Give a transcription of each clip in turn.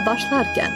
haftaya başlarken.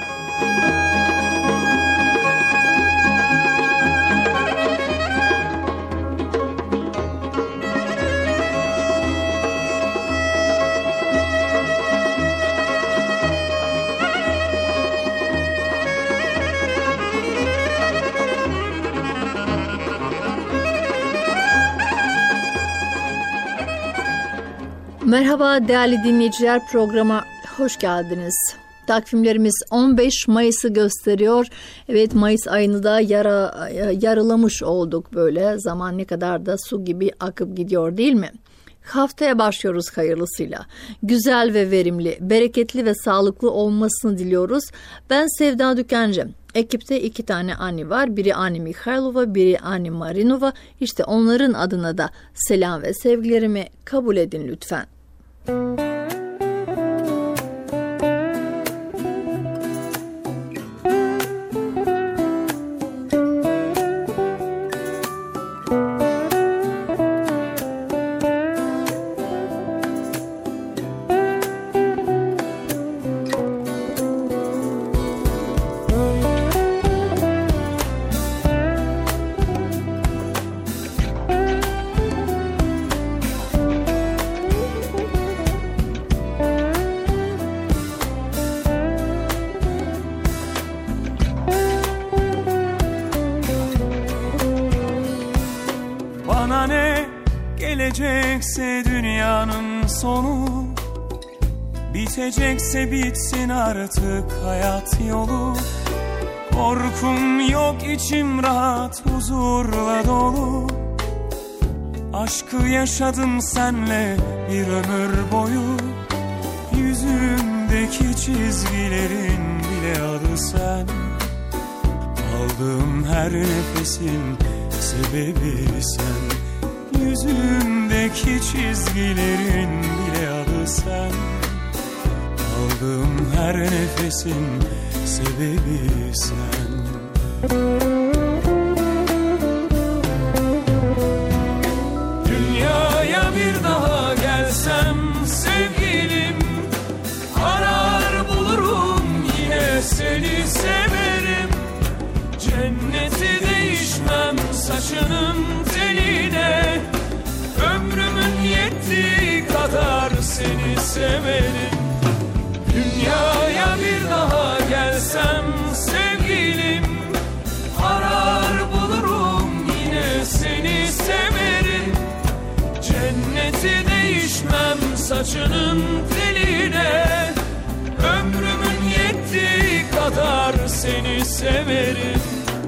Merhaba değerli dinleyiciler, programa hoş geldiniz. Takvimlerimiz 15 Mayıs'ı gösteriyor. Evet, Mayıs ayını da yarılamış olduk böyle. Zaman ne kadar da su gibi akıp gidiyor değil mi? Haftaya başlıyoruz hayırlısıyla. Güzel ve verimli, bereketli ve sağlıklı olmasını diliyoruz. Ben Sevda Dükenci. Ekipte 2 tane Ani var. Biri Ani Mikhailova, biri Ani Marinova. İşte onların adına da selam ve sevgilerimi kabul edin lütfen. Gelecekse dünyanın sonu, bitecekse bitsin artık hayat yolu. Korkum yok, içim rahat, huzurla dolu. Aşkı yaşadım senle bir ömür boyu. Yüzümdeki çizgilerin bile adı sen. Aldığım her nefesin sebebi sen. Yüzümdeki çizgilerin bile adı sen. Aldığım her nefesin sebebi sen. Dünyaya bir daha gelsem sevgilim, arar bulurum yine seni severim. Cenneti değişmem saçının teline. Ömrümün yettiği kadar seni severim. Dünyaya bir daha gelsem sevgilim, arar bulurum yine seni severim. Cenneti değişmem saçının teline. Ömrümün yettiği kadar seni severim.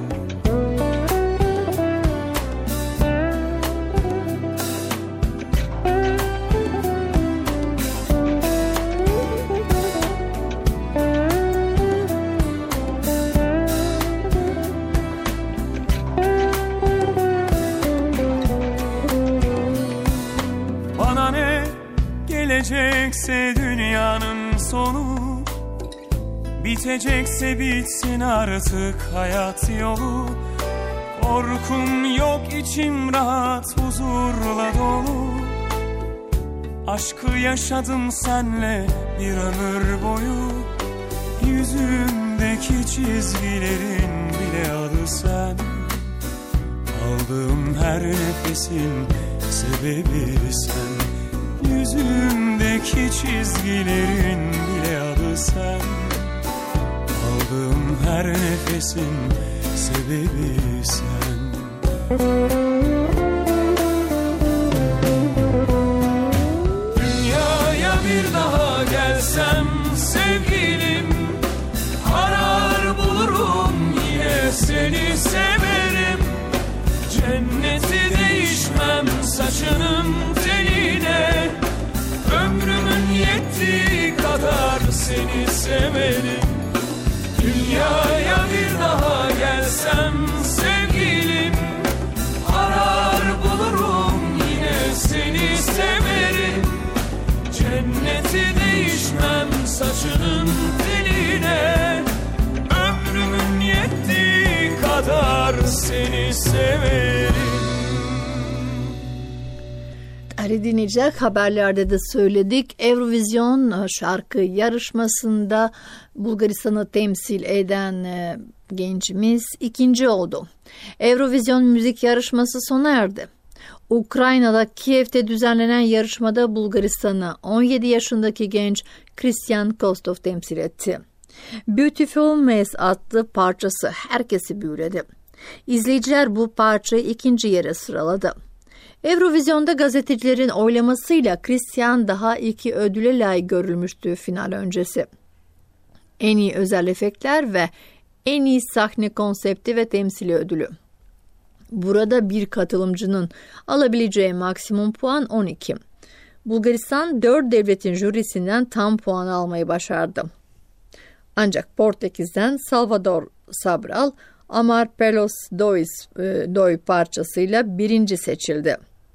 Gelecekse dünyanın sonu, bitecekse bitsin artık hayat yolu. Korkum yok, içim rahat, huzurla dolu. Aşkı yaşadım senle bir ömür boyu. Yüzümdeki çizgilerin bile adı sen. Aldığım her nefesin sebebi sen. Yüzümdeki çizgilerin bile adı sen. Aldığım her nefesin sebebi sen. Dünyaya bir daha gelsem sevgilim, arar bulurum yine seni severim. Cenneti değişmem saçının teline. Ömrümün yettiği kadar seni severim. Dünyaya bir daha gelsem sevgilim, arar Ali dinleyiciler, haberlerde de söyledik. Eurovision şarkı yarışmasında Bulgaristan'ı temsil eden gencimiz ikinci oldu. Eurovision müzik yarışması sona erdi. Ukrayna'da Kiev'te düzenlenen yarışmada Bulgaristan'ı 17 yaşındaki genç Christian Kostov temsil etti. Beautiful Mess adlı parçası herkesi büyüledi. İzleyiciler bu parçayı ikinci yere sıraladı. Eurovision'da gazetecilerin oylamasıyla Christian daha iki ödüle layık görülmüştü final öncesi. En iyi özel efektler ve en iyi sahne konsepti ve temsili ödülü. Burada bir katılımcının alabileceği maksimum puan 12. Bulgaristan 4 devletin jürisinden tam puan almayı başardı. Ancak Portekiz'den Salvador Sobral, Amar Pelos Doi parçasıyla birinci seçildi.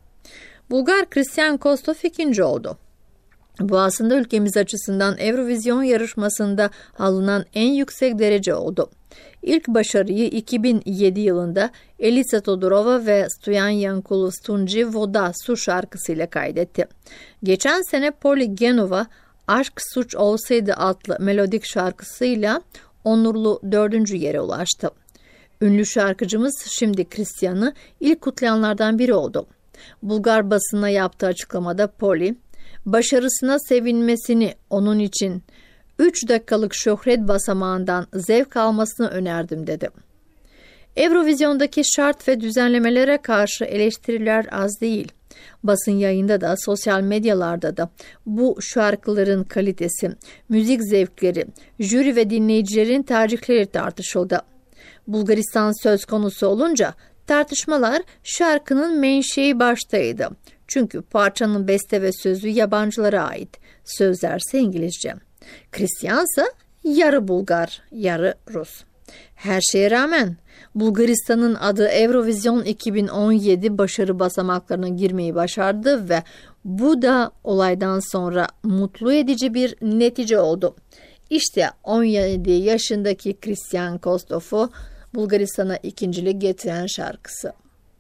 Bulgar Christian Kostov ikinci oldu. Bu aslında ülkemiz açısından Eurovision yarışmasında alınan en yüksek derece oldu. İlk başarıyı 2007 yılında Elisa Todorova ve Stoyan Yankulu Stunji Voda Su şarkısıyla kaydetti. Geçen sene Poli Genova Aşk Suç Olsaydı adlı melodik şarkısıyla onurlu 4. yere ulaştı. Ünlü şarkıcımız şimdi Christian'ı ilk kutlayanlardan biri oldu. Bulgar basınına yaptığı açıklamada Poli, başarısına sevinmesini, onun için 3 dakikalık şöhret basamağından zevk almasını önerdim dedi. Eurovision'daki şart ve düzenlemelere karşı eleştiriler az değil. Basın yayında da, sosyal medyalarda da bu şarkıların kalitesi, müzik zevkleri, jüri ve dinleyicilerin tercihleri tartışıldı. Bulgaristan söz konusu olunca tartışmalar şarkının menşei baştaydı. Çünkü parçanın beste ve sözü yabancılara ait, sözlerse İngilizce. Christian ise yarı Bulgar, yarı Rus. Her şeye rağmen Bulgaristan'ın adı Eurovision 2017 başarı basamaklarına girmeyi başardı ve bu da olaydan sonra mutlu edici bir netice oldu. İşte 17 yaşındaki Christian Kostov'u Bulgaristan'a ikincilik getiren şarkısı.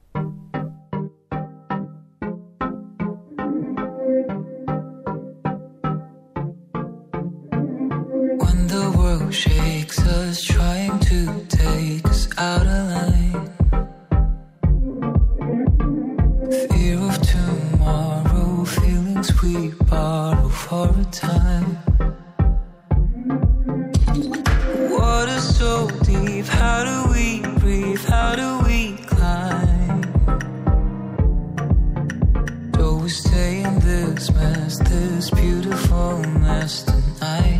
When the world shakes us, trying to take us out of line. Fear of tomorrow, feelings we borrow for a time. Water so deep, how do we breathe, how do we climb? Do we stay in this mess, this beautiful mess tonight?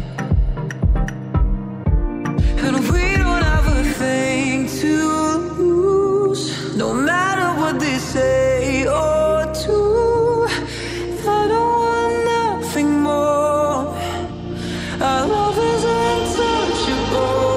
And we don't have a thing to lose, no matter what they say or do. I don't want nothing more. Our love is untouchable.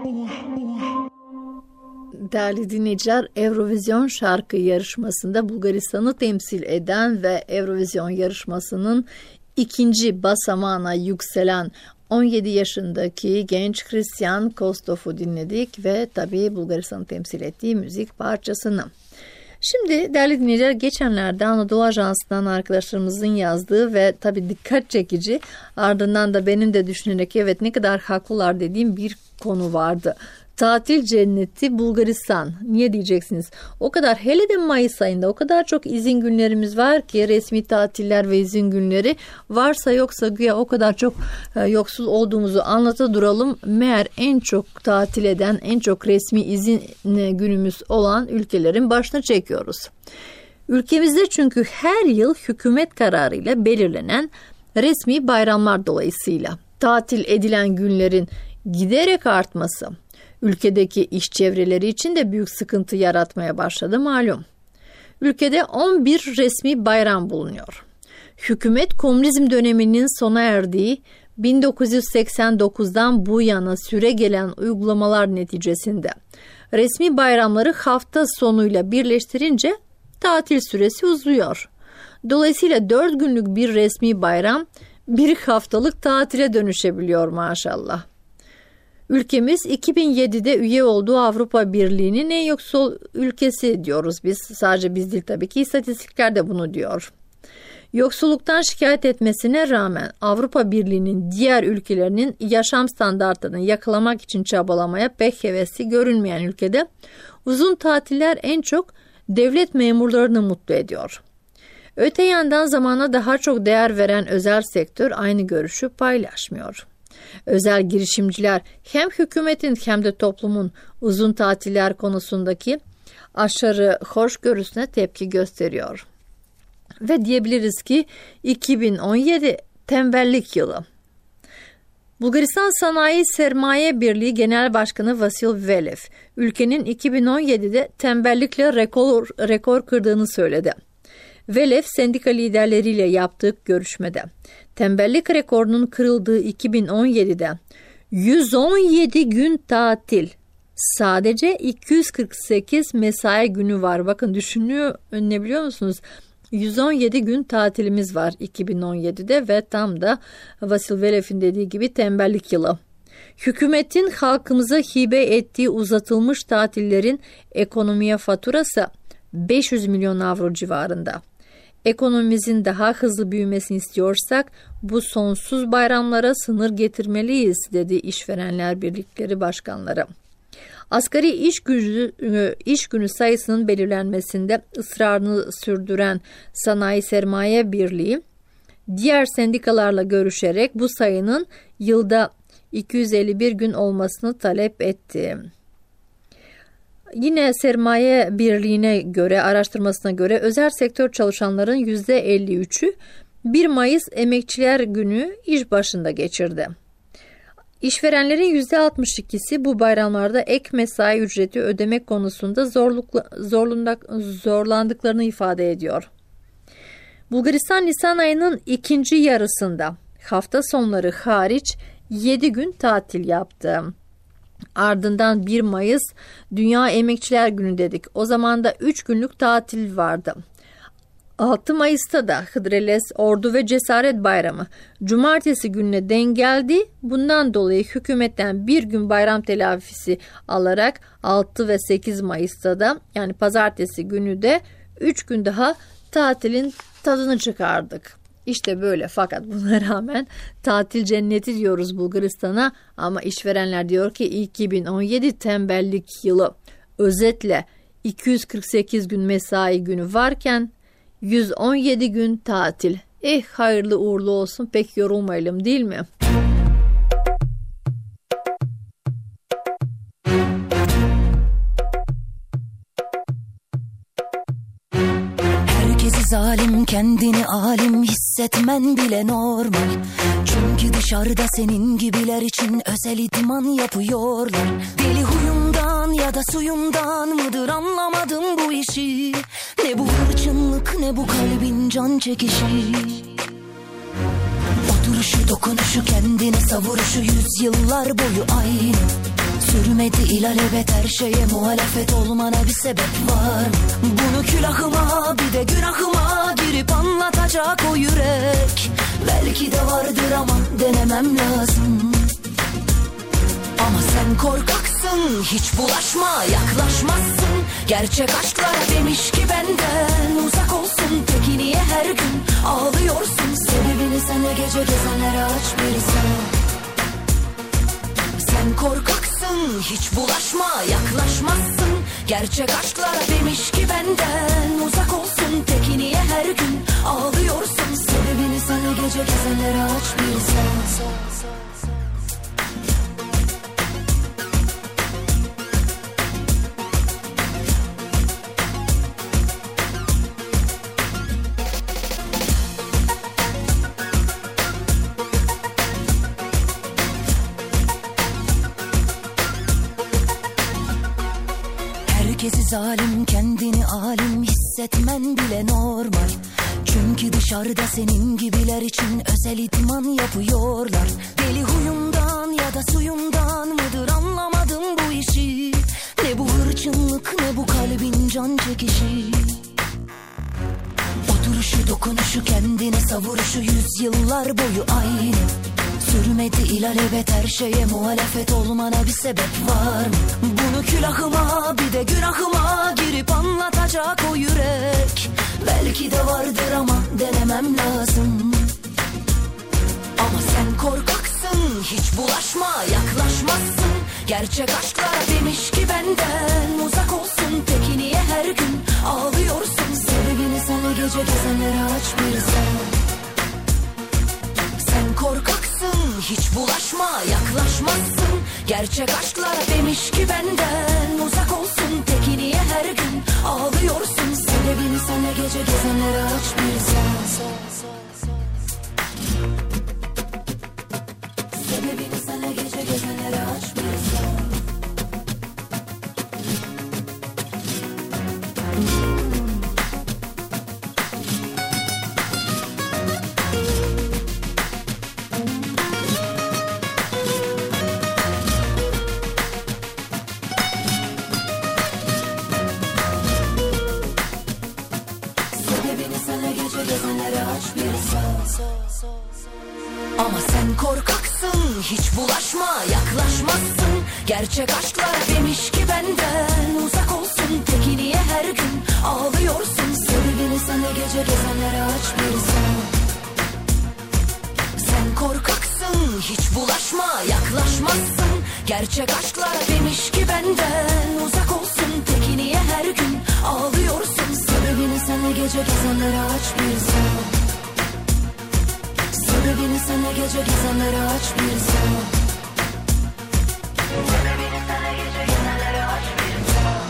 Değerli dinleyiciler, Eurovision şarkı yarışmasında Bulgaristan'ı temsil eden ve Eurovision yarışmasının ikinci basamağına yükselen 17 yaşındaki genç Hristiyan Kostov'u dinledik ve tabii Bulgaristan'ı temsil ettiği müzik parçasını. Şimdi değerli dinleyiciler, geçenlerde Anadolu Ajansı'ndan arkadaşlarımızın yazdığı ve tabii dikkat çekici, ardından da benim de düşünerek evet ne kadar haklılar dediğim bir konu vardı. Tatil cenneti Bulgaristan. Niye diyeceksiniz? O kadar, hele de Mayıs ayında o kadar çok izin günlerimiz var ki, resmi tatiller ve izin günleri varsa yoksa güya o kadar çok yoksul olduğumuzu anlata duralım. Meğer en çok tatil eden, en çok resmi izin günümüz olan ülkelerin başına çekiyoruz. Ülkemizde çünkü her yıl hükümet kararıyla belirlenen resmi bayramlar dolayısıyla tatil edilen günlerin giderek artması ülkedeki iş çevreleri için de büyük sıkıntı yaratmaya başladı malum. Ülkede 11 resmi bayram bulunuyor. Hükümet komünizm döneminin sona erdiği 1989'dan bu yana süregelen uygulamalar neticesinde resmi bayramları hafta sonuyla birleştirince tatil süresi uzuyor. Dolayısıyla 4 günlük bir resmi bayram bir haftalık tatile dönüşebiliyor maşallah. Ülkemiz 2007'de üye olduğu Avrupa Birliği'nin en yoksul ülkesi diyoruz biz. Sadece biz değil tabii ki, istatistikler de bunu diyor. Yoksulluktan şikayet etmesine rağmen Avrupa Birliği'nin diğer ülkelerinin yaşam standartlarını yakalamak için çabalamaya pek hevesli görünmeyen ülkede uzun tatiller en çok devlet memurlarını mutlu ediyor. Öte yandan zamana daha çok değer veren özel sektör aynı görüşü paylaşmıyor. Özel girişimciler hem hükümetin hem de toplumun uzun tatiller konusundaki aşırı hoşgörüsüne tepki gösteriyor. Ve diyebiliriz ki 2017 tembellik yılı. Bulgaristan Sanayi Sermaye Birliği Genel Başkanı Vasil Velev, ülkenin 2017'de tembellikle rekor kırdığını söyledi. Velev, sendika liderleriyle yaptığı görüşmede tembellik rekorunun kırıldığı 2017'de 117 gün tatil, sadece 248 mesai günü var. Bakın düşünebiliyor musunuz? 117 gün tatilimiz var 2017'de ve tam da Vasil Velev'in dediği gibi tembellik yılı. Hükümetin halkımıza hibe ettiği uzatılmış tatillerin ekonomiye faturası 500 milyon avro civarında. Ekonomimizin daha hızlı büyümesini istiyorsak bu sonsuz bayramlara sınır getirmeliyiz, dedi İşverenler Birlikleri başkanları. Asgari iş günü sayısının belirlenmesinde ısrarını sürdüren Sanayi Sermaye Birliği, diğer sendikalarla görüşerek bu sayının yılda 251 gün olmasını talep etti. Yine Sermaye Birliği'ne göre, araştırmasına göre özel sektör çalışanların %53'ü 1 Mayıs Emekçiler Günü iş başında geçirdi. İşverenlerin %62'si bu bayramlarda ek mesai ücreti ödemek konusunda zorlandıklarını ifade ediyor. Bulgaristan Nisan ayının ikinci yarısında hafta sonları hariç 7 gün tatil yaptı. Ardından 1 Mayıs Dünya Emekçiler Günü dedik. O zaman da 3 günlük tatil vardı. 6 Mayıs'ta da Hıdrellez Ordu ve Cesaret Bayramı cumartesi gününe denk geldi. Bundan dolayı hükümetten bir gün bayram telafisi alarak 6 ve 8 Mayıs'ta da, yani pazartesi günü de 3 gün daha tatilin tadını çıkardık. İşte böyle, fakat buna rağmen tatil cenneti diyoruz Bulgaristan'a, ama işverenler diyor ki 2017 tembellik yılı. Özetle 248 gün mesai günü varken 117 gün tatil. Hayırlı uğurlu olsun, pek yorulmayalım değil mi? Zalim, kendini alim hissetmen bile normal. Çünkü dışarıda senin gibiler için özel idman yapıyorlar. Deli huyumdan ya da suyumdan mıdır anlamadım bu işi. Ne bu hırçınlık ne bu kalbin can çekişi. Oturuşu dokunuşu kendini savuruşu yüzyıllar boyu aynı. Sürmedi ilelebet her şeye muhalefet olmana bir sebep var mı? Bunu külahıma bir de günahıma girip anlatacak o yürek. Belki de vardır ama denemem lazım. Ama sen korkaksın, hiç bulaşma, yaklaşmazsın. Gerçek aşklar demiş ki benden uzak olsun. Peki niye her gün ağlıyorsun? Sebebini sen de gece gezenlere aç bir sen. Sen korkaksın, hiç bulaşma, yaklaşmazsın. Gerçek aşklar demiş ki benden uzak olsun. Peki niye her gün ağlıyorsun? Sebebini sen de gece gezenlere aç bir sen. Herkesi zalim, kendini alim hissetmen bile normal. Çünkü dışarıda senin gibiler için özel idman yapıyorlar. Deli huyumdan ya da suyumdan mıdır anlamadım bu işi. Ne bu hırçınlık ne bu kalbin can çekişi. Oturuşu dokunuşu kendine savuruşu yüzyıllar boyu aynı. Sürmedi ilelebet her şeye muhalefet olmana bir sebep var mı? Bunu külahıma bir de günahıma girip anlatacak o yürek. Belki de vardır ama denemem lazım. Ama sen korkaksın, hiç bulaşma, yaklaşmazsın. Gerçek aşklar demiş ki benden uzak olsun. Peki niye her gün ağlıyorsun? Sebebini sen o gece gezenlere aç bir sen. Sen korkaksın, hiç bulaşma, yaklaşmazsın. Gerçek aşklar demiş ki benden uzak olsun. Peki niye her gün ağlıyorsun? Sebebini sen de gece gezenlere aç bir sen. Sebebini sen de gece gezenlere aç bir sen. Ama sen korkaksın, hiç bulaşma, yaklaşmazsın. Gerçek aşklar demiş ki benden uzak olsun. Peki niye her gün ağlıyorsun? Sebebini sen de gece gezenlere aç bir sen. Sen korkaksın, hiç bulaşma, yaklaşmazsın. Gerçek aşklar demiş ki benden uzak olsun. Peki niye her gün ağlıyorsun? Sebebini sen de gece gezenlere aç bir sen. Sebebini sen de gece gezenlere aç bir sen. Sebebini sen de gece gezenlere aç bir sen.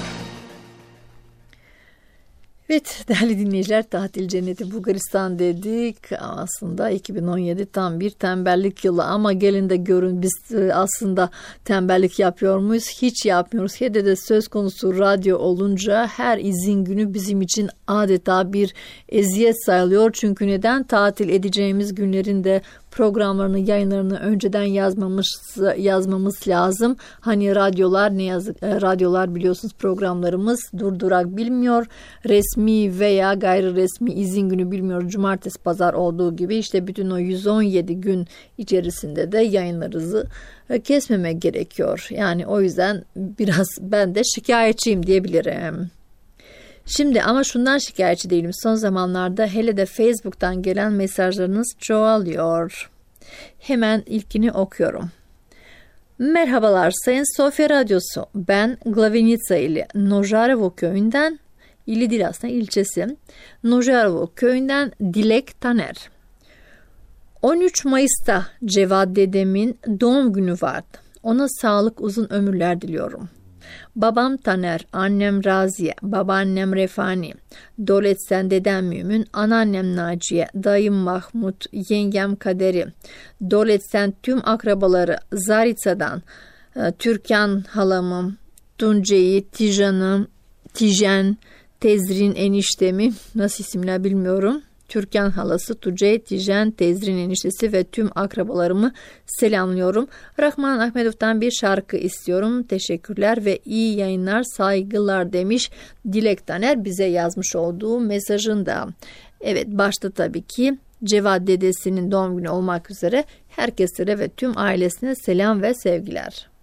Evet değerli dinleyiciler, tatil cenneti Bulgaristan dedik. Aslında 2017 tam bir tembellik yılı ama gelin de görün, biz aslında tembellik yapıyor muyuz? Hiç yapmıyoruz. Hele de söz konusu radyo olunca her izin günü bizim için adeta bir eziyet sayılıyor. Çünkü neden? Tatil edeceğimiz günlerin de programlarını, yayınlarını önceden yazmamız lazım. Hani radyolar, ne yazık radyolar biliyorsunuz programlarımız durdurak bilmiyor. Resmi veya gayri resmi izin günü bilmiyor. Cumartesi, pazar olduğu gibi işte bütün o 117 gün içerisinde de yayınlarınızı kesmemek gerekiyor. Yani o yüzden biraz ben de şikayetçiyim diyebilirim. Şimdi ama şundan şikayetçi değilim. Son zamanlarda hele de Facebook'tan gelen mesajlarınız çoğalıyor. Hemen ilkini okuyorum. Merhabalar Sayın Sofya Radyosu. Ben Glavinica ili Nožarevo köyünden, ili değil aslında ilçesi, Nožarevo köyünden Dilek Taner. 13 Mayıs'ta Cevat dedemin doğum günü vardı. Ona sağlık, uzun ömürler diliyorum. Babam Taner, annem Raziye, babaannem Refani, Doletsen dedem Mümin, anneannem Naciye, dayım Mahmut, yengem Kaderi, Doletsen tüm akrabaları Zaritsa'dan, Türkan halamım, Tunce'yi, Tijan'ım, Tijen, Tezrin eniştemi, nasıl isimler bilmiyorum, Türkan halası, Tucay, Tijen, Tezrin eniştesi ve tüm akrabalarımı selamlıyorum. Rahman Ahmedov'tan bir şarkı istiyorum. Teşekkürler ve iyi yayınlar, saygılar demiş Dilek Taner bize yazmış olduğu mesajında. Evet, başta tabii ki Cevat dedesinin doğum günü olmak üzere herkese ve tüm ailesine selam ve sevgiler.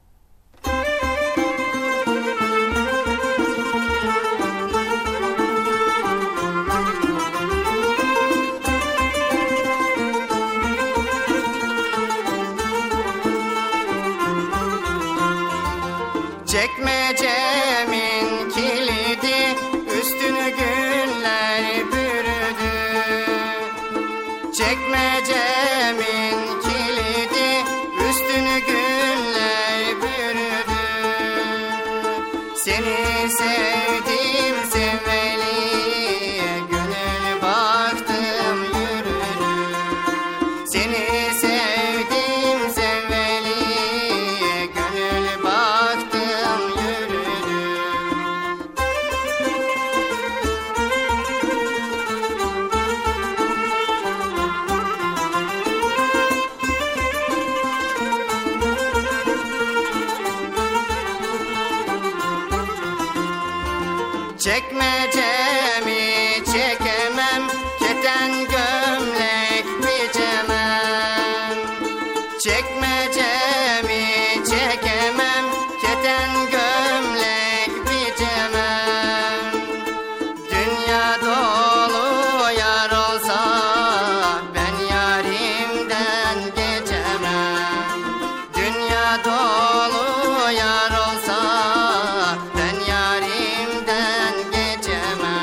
Çekmecemin kilidi üstünü güller bürüdü. Çekmecemin kilidi üstünü güller bürüdü. Seni sevdim sevmeli, gönül baktım yürüdü. Seni sevdim sevmeli, gönül baktım. Çekmecemi çekemem, keten gömlek biçemem. Çekmecemi çekemem, keten gömlek biçemem. Dünya dolu yar olsa ben yarimden geçemem. Dünya dolu yar olsa ben yarimden geçemem.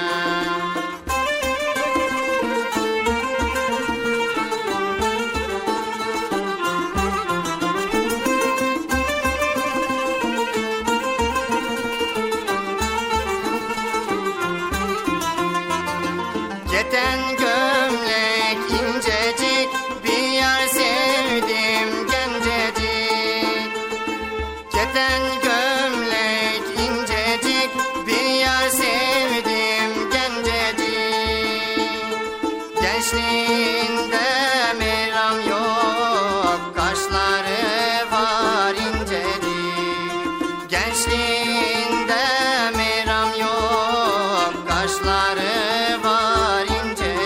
Keten gömlek incecik, bir yar sevdim gencecik. Keten gömlek incecik, bir yar sevdim gencecik. Gençliğinde meram yok, kaşları var incecik. Gençliğinde meram yok, kaşları var incecik.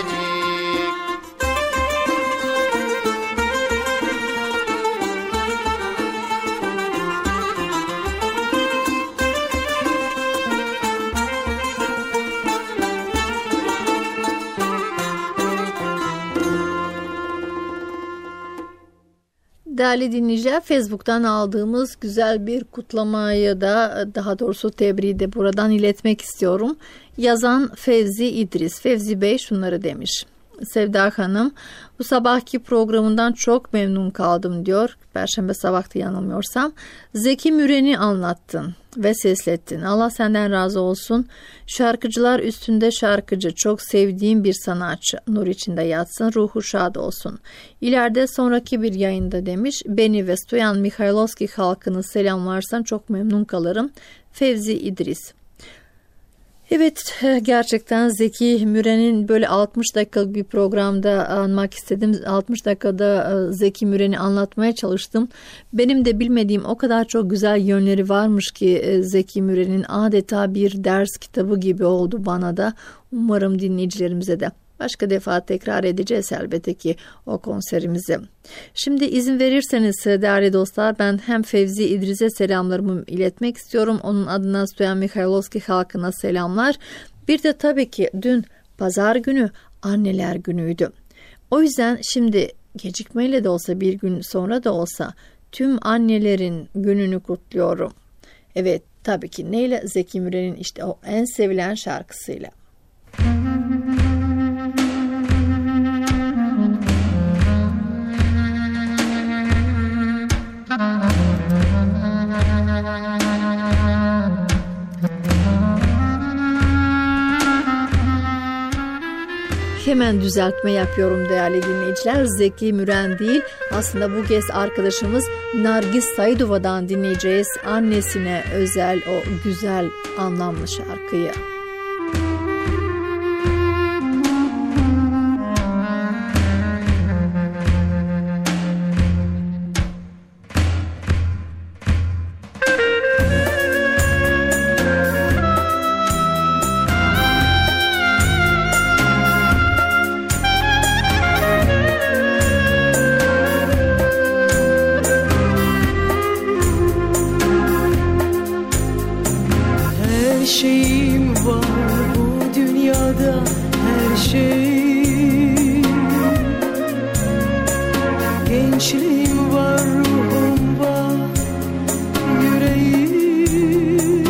Değerli dinleyiciler, Facebook'tan aldığımız güzel bir kutlamayı da, daha doğrusu tebriği de buradan iletmek istiyorum. Yazan Fevzi İdris. Fevzi Bey şunları demiş. Sevda Hanım, bu sabahki programından çok memnun kaldım diyor. Perşembe sabahtı yanılmıyorsam. Zeki Müren'i anlattın ve seslettin. Allah senden razı olsun. Şarkıcılar üstünde şarkıcı. Çok sevdiğim bir sanatçı. Nur içinde yatsın. Ruhu şad olsun. İleride sonraki bir yayında demiş. Beni ve Stoyan Mihailovski halkını selamlarsan çok memnun kalırım. Fevzi İdris. Evet, gerçekten Zeki Müren'in böyle 60 dakikalık bir programda anmak istedim. 60 dakikada Zeki Müren'i anlatmaya çalıştım. Benim de bilmediğim o kadar çok güzel yönleri varmış ki Zeki Müren'in, adeta bir ders kitabı gibi oldu bana da. Umarım dinleyicilerimize de. Başka defa tekrar edeceğiz elbette ki o konserimizi. Şimdi izin verirseniz değerli dostlar, ben hem Fevzi İdris'e selamlarımı iletmek istiyorum. Onun adına Stoyan Mihailovski halkına selamlar. Bir de tabii ki dün pazar günü anneler günüydü. O yüzden şimdi gecikmeyle de olsa, bir gün sonra da olsa tüm annelerin gününü kutluyorum. Evet, tabii ki neyle? Zeki Müren'in işte o en sevilen şarkısıyla. Hemen düzeltme yapıyorum değerli dinleyiciler. Zeki Müren değil, aslında bu kez arkadaşımız Nargis Saidova'dan dinleyeceğiz. Annesine özel o güzel, anlamlı şarkıyı. Her şeyim var bu dünyada, her şey. Gençliğim var, ruhum var, yüreğim.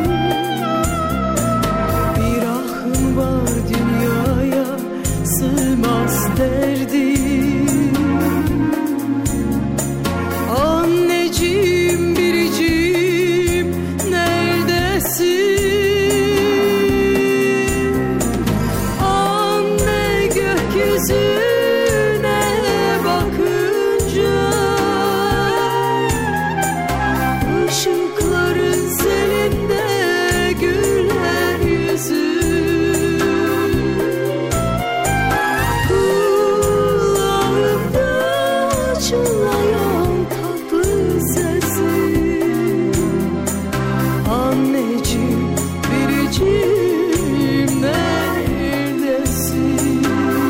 Bir ahım var dünyaya, sığmaz derdim. Anneciğim, biricim, neredesin? Anne, gökyüzüne bakınca ışıkların selinde güler yüzün. Kulağımda çınlayan tatlı sesin. Anneciğim, biricim, neredesin?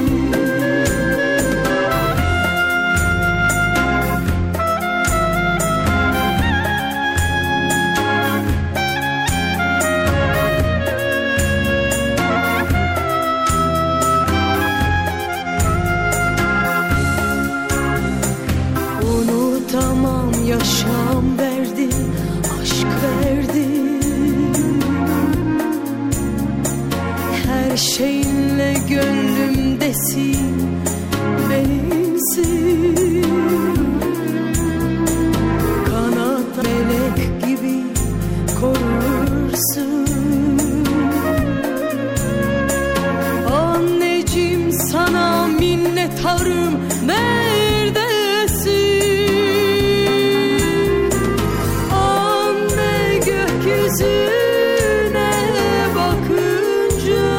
Unutamam, yaşam verdin, aşk verdin. Her şeyinle gönlümdesin, benimsin. Kanat melek gibi korursun. Anneciğim, sana minnettarım, neredesin? Anne, gökyüzüne bakınca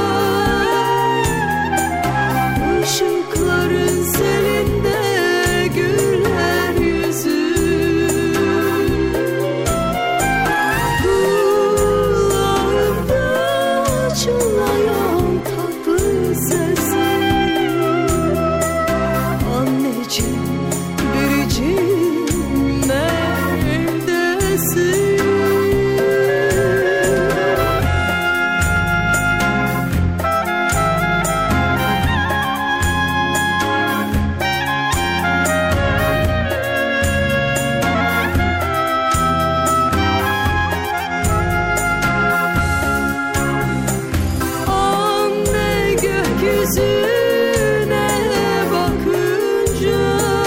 ışıkların selinde güler yüzün. Kulağımda çınlayan tatlı sesin. Anneciğim, biricim, neredesin? Anne, gökyüzüne bakınca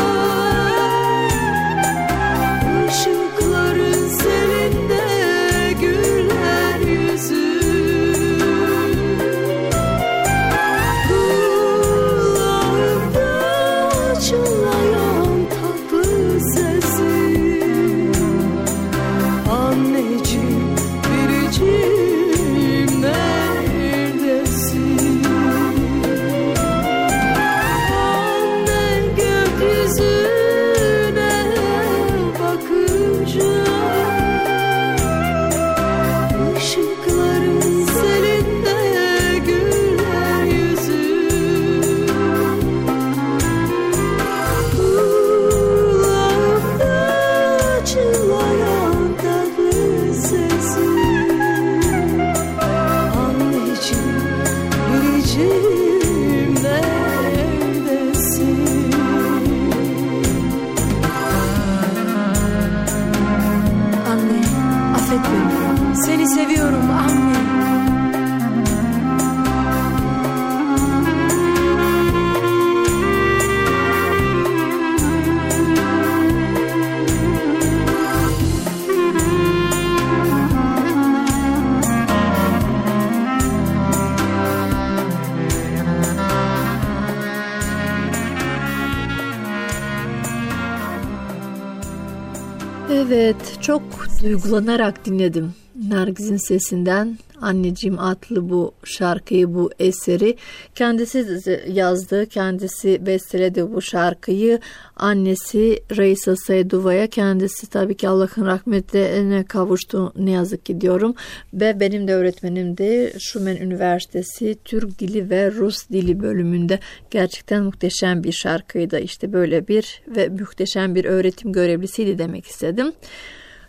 ışıkların selinde güler yüzün. Kulağımda çınlayan tatlı sesin. Anneciğim, biricim, neredesin? Anne, gökyüzüne bakınca ışıkların selinde güler yüzün. Kulağımda çınlayan tatlı sesin. Anneciğim, biricim, neredesin? Anne, affet beni. Seni seviyorum anne. Evet, çok duygulanarak dinledim Nergiz'in sesinden Anneciğim adlı bu şarkıyı, bu eseri. Kendisi yazdı, kendisi besteledi bu şarkıyı. Annesi Reisa Saidova'ya, kendisi tabii ki Allah'ın rahmetine kavuştu ne yazık ki diyorum. Ve benim de öğretmenimdi Şumen Üniversitesi Türk Dili ve Rus Dili bölümünde. Gerçekten muhteşem bir şarkıydı. İşte böyle bir ve muhteşem bir öğretim görevlisiydi demek istedim.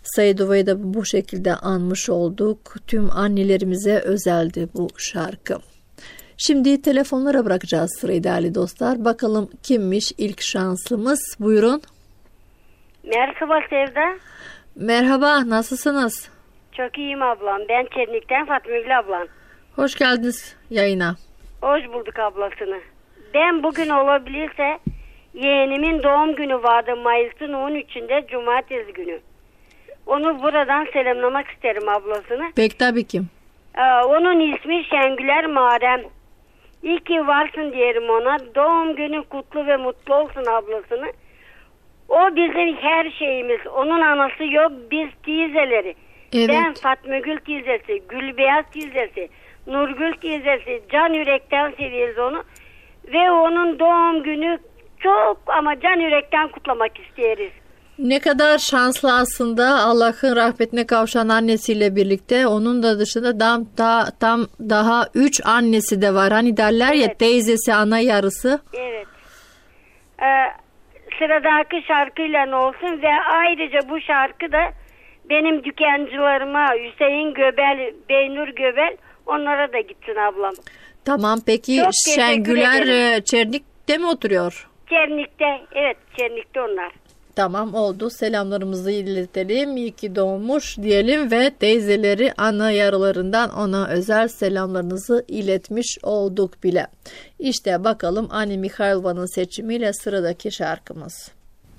Saidova'yı da bu şekilde anmış olduk. Tüm annelerimize özeldi bu şarkı. Şimdi telefonlara bırakacağız sırayı değerli dostlar. Bakalım kimmiş ilk şanslımız? Buyurun. Merhaba Sevda. Merhaba, nasılsınız? Çok iyiyim ablam. Ben Çernik'ten Fatma Gül ablam. Hoş geldiniz yayına. Hoş bulduk ablasını. Ben bugün olabilirse yeğenimin doğum günü vardı Mayıs'ın 13'ünde Cumartesi günü. Onu buradan selamlamak isterim ablasını. Peki tabii ki. Onun ismi Şengüler Muharrem. İyi ki varsın diyelim ona. Doğum günü kutlu ve mutlu olsun ablasını. O bizim her şeyimiz. Onun anası yok, biz teyzeleri. Evet. Ben Fatma Gül teyzesi, Gülbeyaz teyzesi, Nurgül teyzesi, can yürekten seviyoruz onu. Ve onun doğum günü çok ama can yürekten kutlamak isteriz. Ne kadar şanslı aslında, Allah'ın rahmetine kavuşan annesiyle birlikte. Onun da dışında daha 3 annesi de var. Hani derler ya, Evet. teyzesi ana yarısı. Evet. Sıradaki şarkıyla ne olsun ve ayrıca bu şarkı da benim dükkancılarıma Hüseyin Göbel, Beynur Göbel, onlara da gitsin ablam. Tamam, peki Çok teşekkür Şengüler ederim. Çernik'te mi oturuyor? Çernik'te, evet Çernik'te onlar. Tamam, oldu. Selamlarımızı iletelim. İyi ki doğmuş diyelim ve teyzeleri ana yarılarından ona özel selamlarınızı iletmiş olduk bile. İşte bakalım Anne Mikhailova'nın seçimiyle sıradaki şarkımız.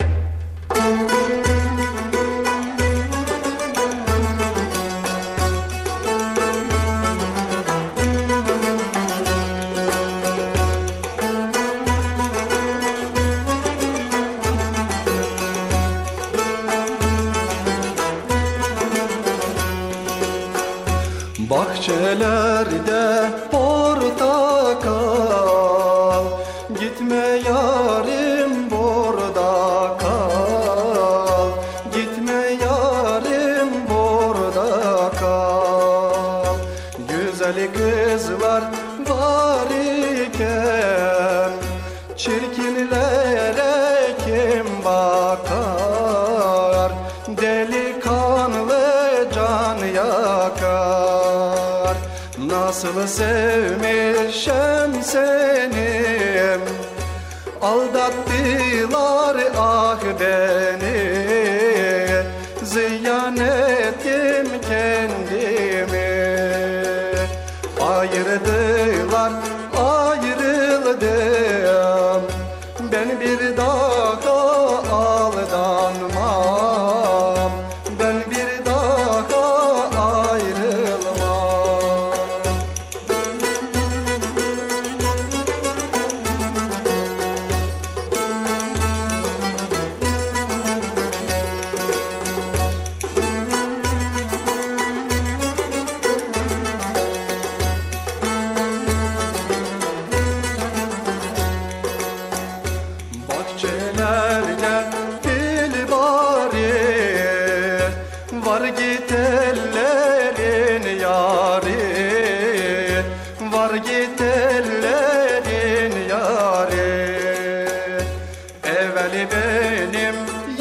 Bahçelerde portakal, gitme yarim burada kal, gitme yarim burada kal. Güzel kızlar var iken çirkinlere kim bakar? Delikanlı can yakar. Nasıl sevmişim seni, aldattılar ah beni, ziyan ettim kendimi. Ayırdılar, ayrıldım, ben bir daha aldanmam, ben bir daha ayrılmam. Bahçelerde fil bari, var git ellerin yari, var git ellerin yari. Evveli benim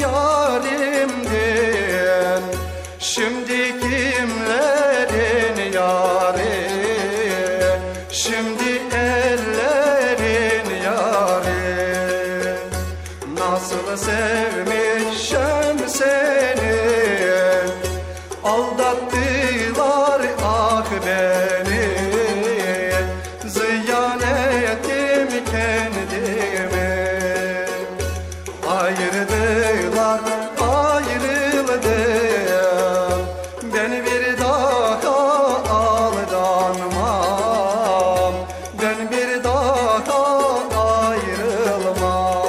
yarimdin, şimdi kimlerin yari, şimdi ellerin yari. Nasıl sevmişim seni, aldattılar ah beni, ziyan ettim kendimi. Ayırdılar, ayrıldım, ben bir daha aldanmam, ben bir daha ayrılmam.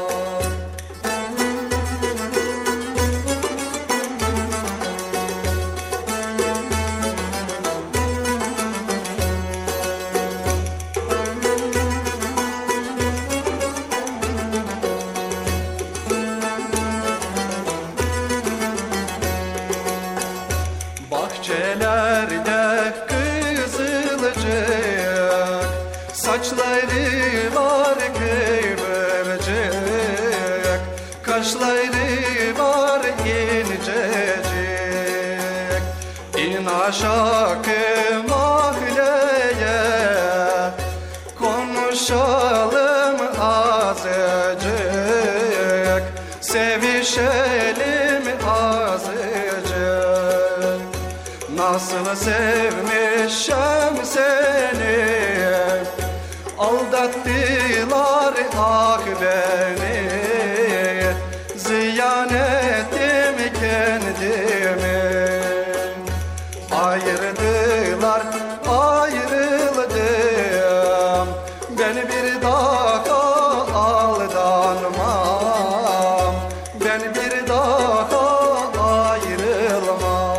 Bahçelerde kızılcık, saçları var kıvırcık, kaşları var incecik. İn aşağı mahalleye, konuşalım azıcık, sevişelim azıcık. Nasıl sevmişim seni, aldattılar ah beni, ziyan ettim kendimi. Ayırdılar, ayrıldım, ben bir daha aldanmam, ben bir daha ayrılmam.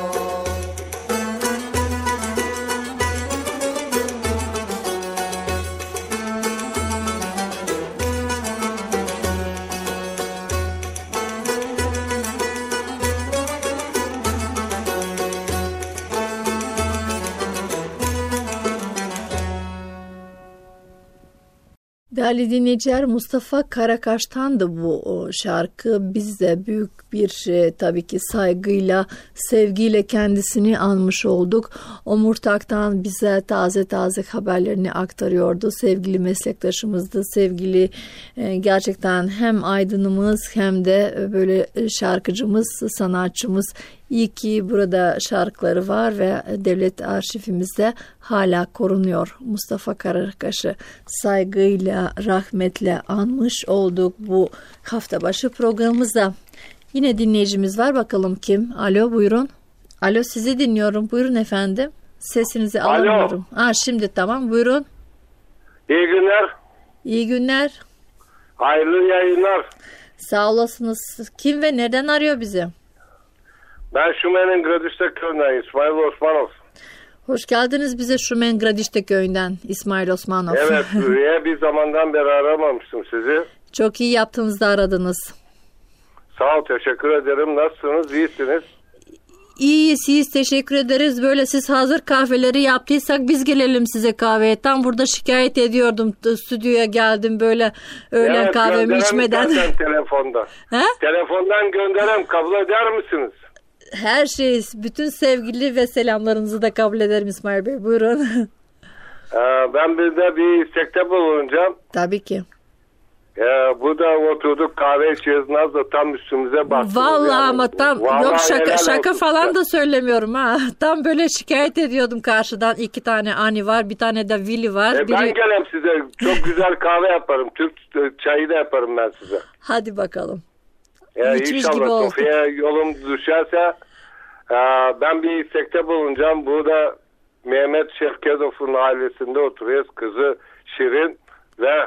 Değerli dinleyiciler, Mustafa Karakaş'tandı bu şarkı. Biz de büyük bir tabii ki saygıyla, sevgiyle kendisini anmış olduk. Omurtak'tan bize taze haberlerini aktarıyordu. Sevgili meslektaşımızdı, sevgili gerçekten hem aydınımız hem de böyle şarkıcımız, sanatçımız. İyi ki burada şarkıları var ve devlet arşivimizde hala korunuyor. Mustafa Karakaş'ı saygıyla, rahmetle anmış olduk bu hafta başı programımızda. Yine dinleyicimiz var, bakalım kim? Alo, buyurun. Alo, sizi dinliyorum. Buyurun efendim. Sesinizi alamıyorum. Şimdi tamam, buyurun. İyi günler. İyi günler. Hayırlı yayınlar. Sağ olasınız. Kim ve nereden arıyor bizi? Ben Şumen'in Gradiş'te köyünden İsmail Osmanov. Hoş geldiniz bize Şumen Gradiş'te köyünden İsmail Osmanov. Evet, bir zamandan beri aramamıştım sizi. Çok iyi yaptığınızda aradınız. Sağ ol, teşekkür ederim. Nasılsınız, iyisiniz? İyiyiz, teşekkür ederiz. Böyle siz hazır kahveleri yaptıysak biz gelelim size kahveye. Tam burada şikayet ediyordum. Stüdyoya geldim böyle öğlen kahvemi içmeden. Telefonda. Telefondan gönderem, kabul eder misiniz? Her şey, bütün sevgili ve selamlarınızı da kabul ederim İsmail Bey. Buyurun. Ben bir istekte bulunacağım. Tabii ki. Burada oturduk, kahve içiyoruz, Nazlı tam üstümüze bastı. Vallahi yani, ama tam yok şaka falan da söylemiyorum ha. Tam böyle şikayet ediyordum karşıdan. 2 tane Ani var, bir tane de Vili var. Ben gelem size, çok güzel kahve yaparım. Türk çayı da yaparım ben size. Hadi bakalım. İnşallah Sofya'ya yolum düşerse ben bir istekte bulunacağım. Burada Mehmet Şevketov'un ailesinde oturuyoruz. Kızı Şirin ve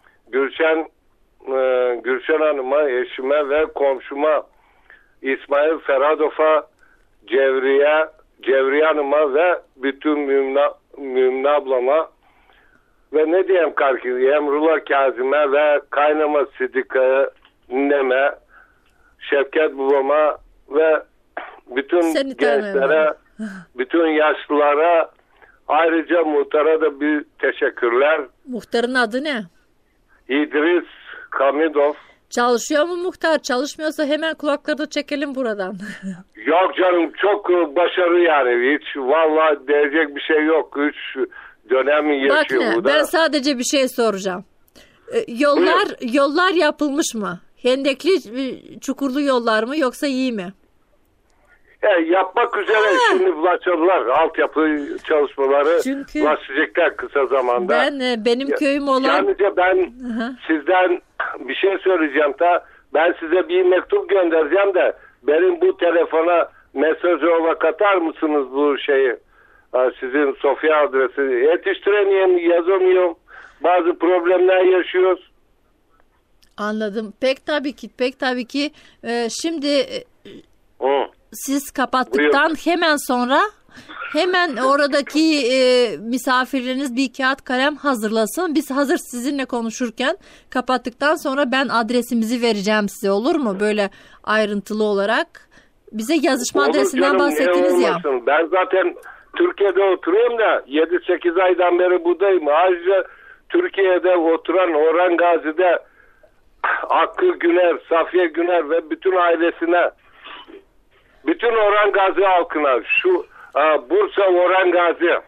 Gülşen Hanım'a, eşime ve komşuma İsmail Ferhadov'a, Cevriye Hanım'a ve bütün Mümne ablama ve ne diyeyim Emrullah Kazim'e ve kaynama Sıdıka'ya, neme, Şevket babama ve bütün gençlere, bütün yaşlılara, ayrıca muhtara da bir teşekkürler. Muhtarın adı ne? İdris Kamidov. Çalışıyor mu muhtar? Çalışmıyorsa hemen kulaklarını çekelim buradan. Yok canım, çok başarılı yani. Hiç vallahi diyecek bir şey yok. 3 dönem yaşıyor burada. Ben sadece bir şey soracağım. Yollar yapılmış mı? Hendekli, çukurlu yollar mı yoksa iyi mi? Yapmak üzere şimdi başladılar. Altyapı çalışmaları başlayacaklar kısa zamanda. Benim köyüm olan... Sadece ben sizden bir şey söyleyeceğim. Ben size bir mektup göndereceğim de benim bu telefona mesaj olarak atar mısınız bu şeyi? Sizin Sofya adresi. Yetiştiremiyorum, yazamıyorum. Bazı problemler yaşıyoruz. Anladım. Pek tabii ki. Şimdi... Siz kapattıktan hemen sonra hemen oradaki misafirleriniz bir kağıt kalem hazırlasın. Biz hazır sizinle konuşurken kapattıktan sonra ben adresimizi vereceğim size, olur mu? Böyle ayrıntılı olarak. Bize yazışma adresinden bahsettiniz ya. Ben zaten Türkiye'de oturuyorum da 7-8 aydan beri buradayım. Ayrıca Türkiye'de oturan Orhan Gazi'de Hakkı Güner, Safiye Güner ve bütün ailesine bütün Orhan Gazi halkına, şu Bursa Orhan Gazi.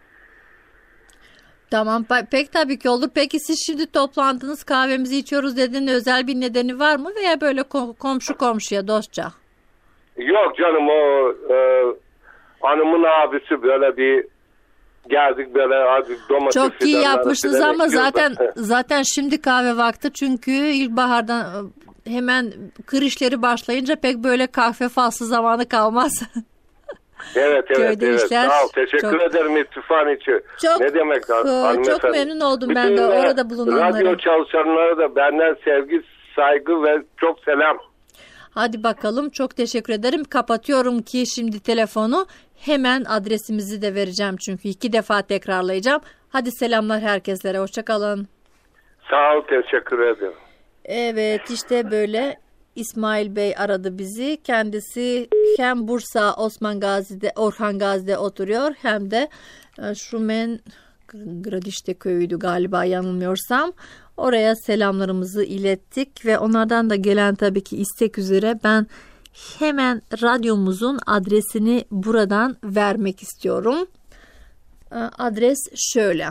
Tamam, pek tabii ki olur. Peki siz şimdi toplantınız, kahvemizi içiyoruz dediğin özel bir nedeni var mı veya böyle komşu komşuya dostça? Yok canım, o hanımın abisi böyle bir geldik böyle domates. Çok iyi yapmışsınız ama zaten şimdi kahve vakti, çünkü ilkbahardan hemen kır işleri başlayınca pek böyle kahve faslı zamanı kalmaz. Evet. işler Sağ ol, teşekkür ederim ittifan için. Ne demek hanımefendi? Çok memnun oldum bütün ben de orada bulunanlara. Radyo çalışanlara da benden sevgi, saygı ve çok selam. Hadi bakalım, çok teşekkür ederim. Kapatıyorum ki şimdi telefonu. Hemen adresimizi de vereceğim çünkü 2 defa tekrarlayacağım. Hadi selamlar herkeslere, hoşçakalın. Sağ ol, teşekkür ederim. Evet, işte böyle İsmail Bey aradı bizi. Kendisi hem Bursa Orhan Gazi'de oturuyor hem de Şumen Gradişte köyüydü galiba, yanılmıyorsam. Oraya selamlarımızı ilettik ve onlardan da gelen tabii ki istek üzere ben hemen radyomuzun adresini buradan vermek istiyorum. Adres şöyle: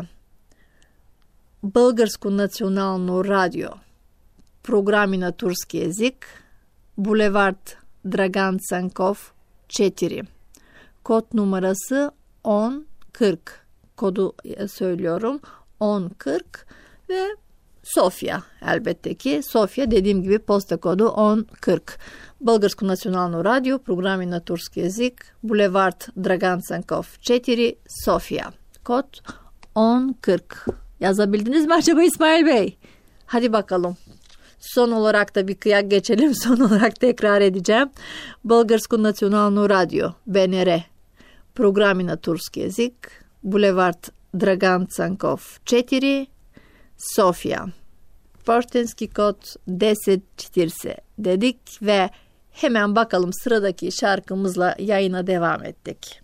Bulgarsko nacionalno radio, Programi na turski jezik, Bulevard Dragan Cankov 4, kod numarası 1040, kodu söylüyorum 1040 ve Sofya, elbette ki Sofya, dediğim gibi posta kodu 1040. Bulgarsko nacionalno radio, Programi na turski jezik, Bulevard Dragan Cankov 4, Sofya, kod 1040. Yazabildiniz mi acaba İsmail Bey? Hadi bakalım. Son olarak da bir kıyak geçelim. Son olarak tekrar edeceğim. Bulgarsko nacionalno radio, BNR, Programi na turski jezik, Bulevard Dragan Cankov 4, Sofya, poštanski kod 1040 dedik ve hemen bakalım sıradaki şarkımızla yayına devam ettik.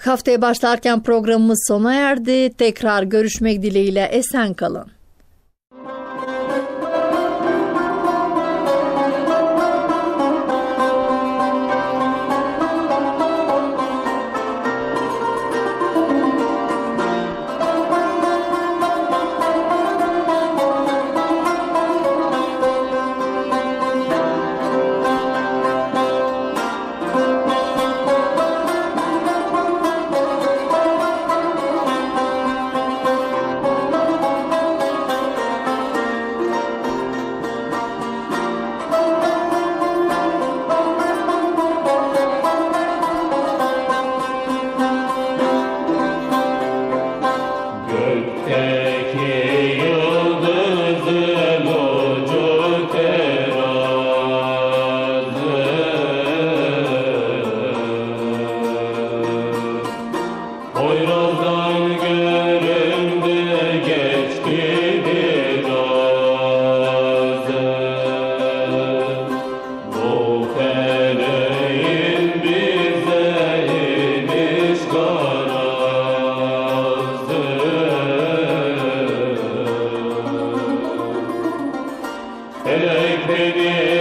Haftaya başlarken programımız sona erdi. Tekrar görüşmek dileğiyle, esen kalın. Felek beni